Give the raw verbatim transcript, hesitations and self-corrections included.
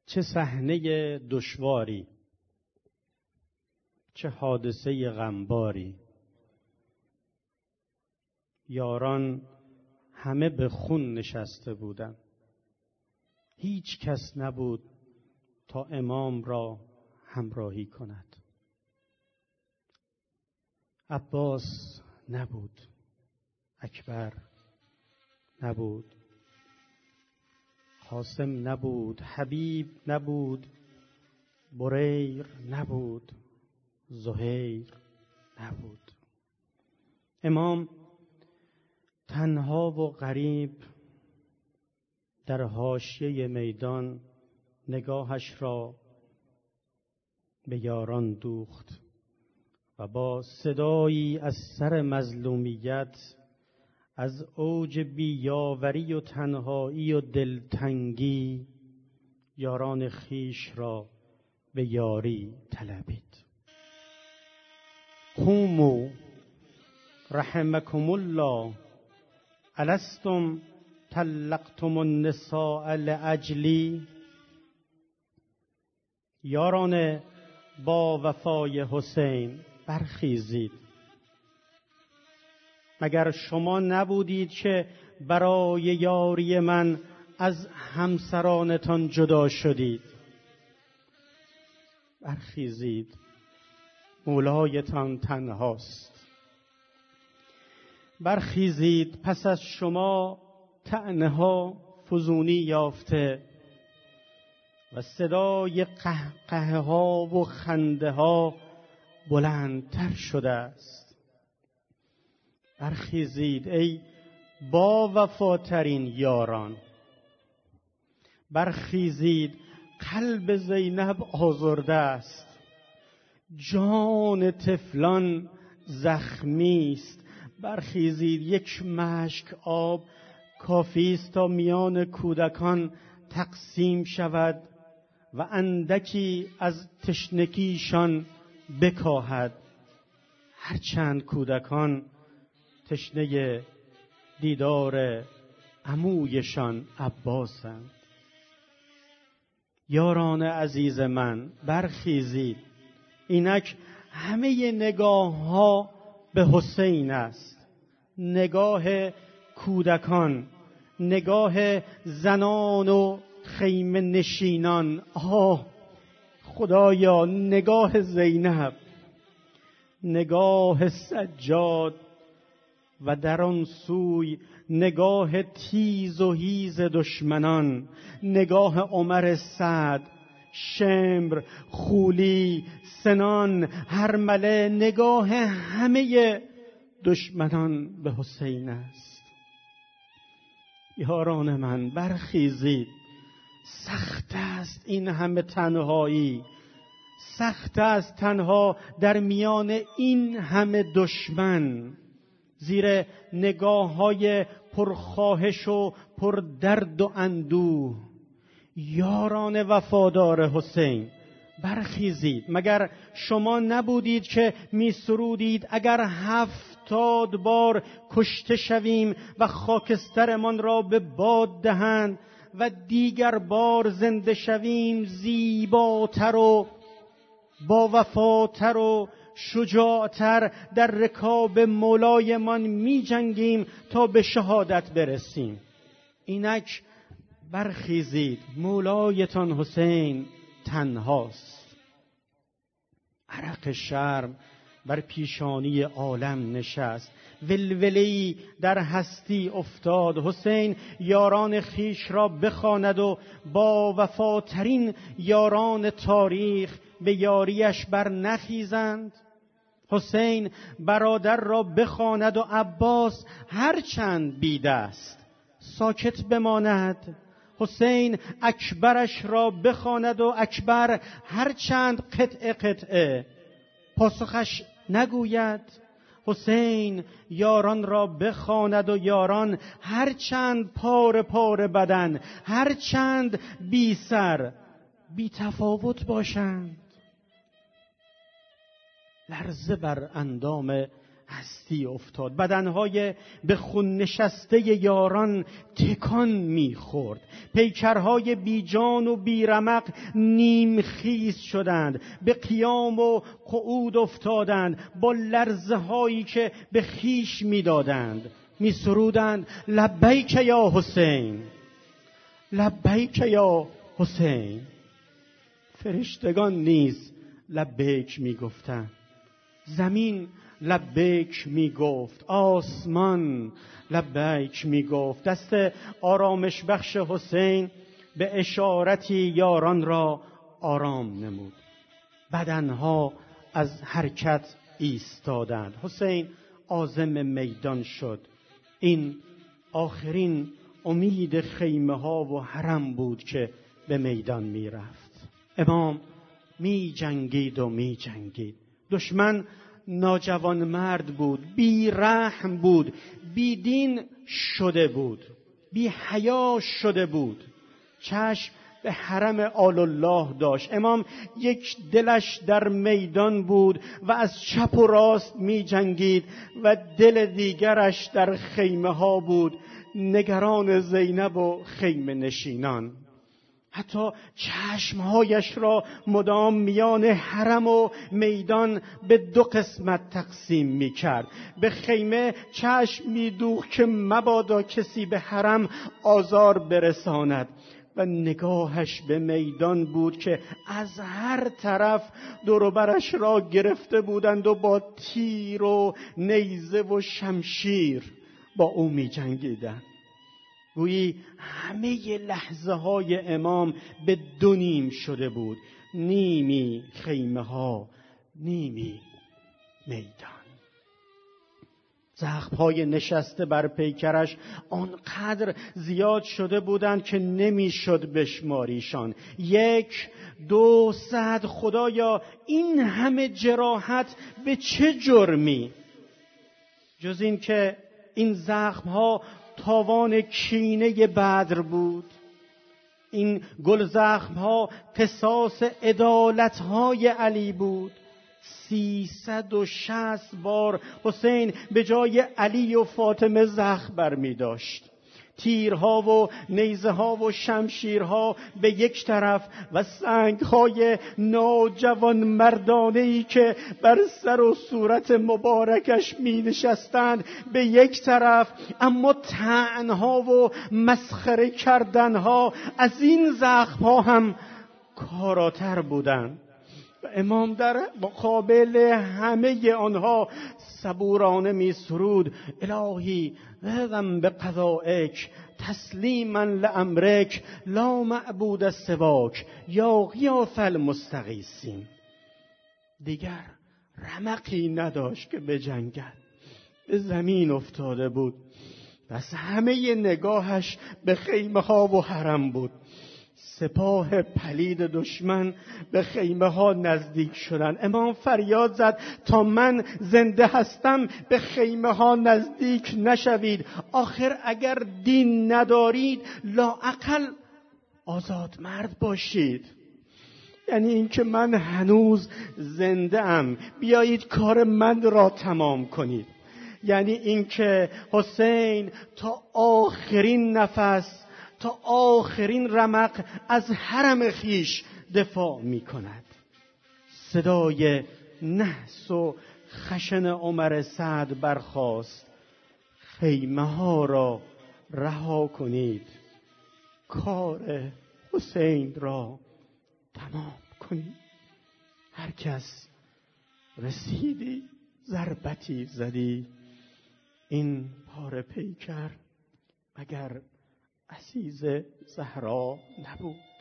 چه صحنه دشواری، چه حادثه غمباری. یاران همه به خون نشسته بودند. هیچ کس نبود تا امام را همراهی کند. عباس نبود، اکبر نبود، قاسم نبود، حبیب نبود، بریر نبود، زهیر نبود. امام تنها و غریب در حاشیه میدان نگاهش را به یاران دوخت و با صدایی از سر مظلومیت، از اوج بیاوری و تنهایی و دلتنگی، یاران خیش را به یاری طلبید. قوموا رحمکم الله الستم طلقتم النساء لاجلی. یاران با وفای حسین برخیزید. مگر شما نبودید که برای یاری من از همسرانتان جدا شدید؟ برخیزید، مولایتان تنهاست. برخیزید، پس از شما طعنه ها فزونی یافته و صدای قهقه ها و خنده ها بلندتر شده است. برخیزید ای با وفاترین یاران، برخیزید، قلب زینب آزرده است، جان طفلان زخمی است. برخیزید، یک مشک آب کافی است تا میان کودکان تقسیم شود و اندکی از تشنگیشان بکاهد، هرچند کودکان تشنه دیدار عمویشان عباسند. یاران عزیز من، برخیزید، اینک همه نگاه ها به حسین است. نگاه کودکان، نگاه زنان و خیمه نشینان، آه خدایا، نگاه زینب، نگاه سجاد و در آن سوی نگاه تیز و هیز دشمنان، نگاه عمر سعد، شمر، خولی، سنان، هرمله، نگاه همه دشمنان به حسین است. یاران من، برخیزید، سخت است این همه تنهایی، سخت است تنها در میان این همه دشمن، زیر نگاه های پرخواهش و پر درد و اندوه. یاران وفادار حسین، برخیزید. مگر شما نبودید که می سرودید اگر هفتاد بار کشته شویم و خاکسترمان را به باد دهند و دیگر بار زنده شویم، زیباتر و با وفاتر و شجاعتر در رکاب مولایمان می جنگیم تا به شهادت برسیم. اینک برخیزید، مولایتان حسین تنهاست. عرق شرم بر پیشانی عالم نشست، ولوله‌ای در هستی افتاد. حسین یاران خیش را بخواند و با وفاترین یاران تاریخ به یاریش بر نخیزند. حسین برادر را بخواند و عباس هرچند بید است ساکت بماند. حسین اکبرش را بخواند و اکبر هرچند قطعه قطعه پاسخش نگوید. حسین یاران را بخواند و یاران هرچند پاره پاره بدن، هرچند بی سر بی تفاوت باشند. لرزه بر اندام هستی افتاد. بدنهای به خون نشسته یاران تکان میخورد. پیکرهای بی جان و بی رمق نیم خیز شدند، به قیام و قعود افتادند، با لرزه هایی که به خیش میدادند می سرودند لبیک یا حسین، لبیک یا حسین. فرشتگان نیز لبیک می گفتند، زمین لبیک می گفت، آسمان لبیک می گفت. دست آرامش بخش حسین به اشارتی یاران را آرام نمود. بدنها از حرکت ایستادند. حسین عازم میدان شد. این آخرین امید خیمه ها و حرم بود که به میدان می رفت. امام می جنگید و می جنگید. دشمن ناجوان مرد بود، بی رحم بود، بی دین شده بود، بی حیا شده بود. چشم به حرم آل الله داشت. امام یک دلش در میدان بود و از چپ و راست می جنگید و دل دیگرش در خیمه ها بود، نگران زینب و خیمه نشینان. حتی چشمهایش را مدام میان حرم و میدان به دو قسمت تقسیم می کرد. به خیمه چشم می دوخت که مبادا کسی به حرم آزار برساند و نگاهش به میدان بود که از هر طرف دور و برش را گرفته بودند و با تیر و نیزه و شمشیر با او می جنگیدند. گویی همه لحظه های امام به دو نیم شده بود، نیمی خیمه ها، نیمی میدان. زخم‌های نشسته بر پیکرش آنقدر زیاد شده بودند که نمیشد بشماریشان. یک، دو، صد. خدایا این همه جراحت به چه جرمی؟ جز این که این زخم‌ها تاوان کینه بدر بود. این گل زخم‌ها قصاص عدالت‌های علی بود. سیصد و شصت بار حسین به جای علی و فاطمه زخم برمی داشت. تیرها و نیزه‌ها و شمشیرها به یک طرف و سنگ‌های ناجوان مردانه‌ای که بر سر و صورت مبارکش می نشستند به یک طرف، اما طعن‌ها و مسخره کردن‌ها از این زخم‌ها هم کاراتر بودند. و امام در مقابل همه آنها صبورانه می سرود الهی رضم به قضائک تسلیما لامرک لا معبود سواک یا غیاث المستغیثین. دیگر رمقی نداشت که بجنگد، به زمین افتاده بود. پس همه نگاهش به خیمه ها و حرم بود. سپاه پلید دشمن به خیمه ها نزدیک شدند. امام فریاد زد تا من زنده هستم به خیمه ها نزدیک نشوید. آخر اگر دین ندارید لااقل آزاد مرد باشید. یعنی اینکه من هنوز زنده ام، بیایید کار من را تمام کنید. یعنی اینکه حسین تا آخرین نفس، تا آخرین رمق از حرم خیش دفاع می کند. صدای نحس و خشن عمر سعد برخاست خیمه ها را رها کنید، کار حسین را تمام کنید. هر کس رسیدی ضربتی زدی، این پاره پیکر مگر عزیز زهرا نبود؟